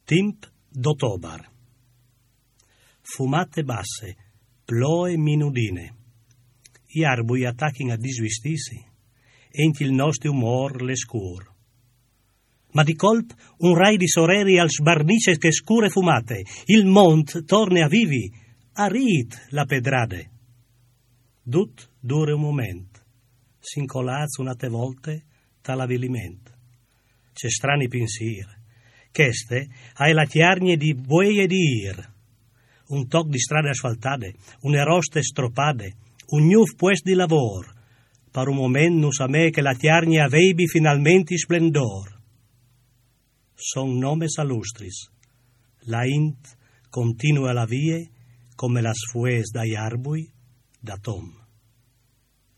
Timp d'Otobar. Fumate basse, ploe minudine. I arbui attacchino a disvestisi, enti il nostro umor le scur. Ma di colp un rai di soreri al sbarnice che scure fumate, il mont torne a vivi, arit la pedrade. Dut dure un moment, s'incolaz unate volte tal'avviliment. C'è strani pensier, cheste hai la tiarnie di buei e di ir. Un toc di strade asfaltate, une roste stropade, un gnuf pues di lavor. Per un moment nus a me che la tiarnie aveibi finalmente splendor. Son nomes allustris. La int continua la vie come las fues dai arbui da tom.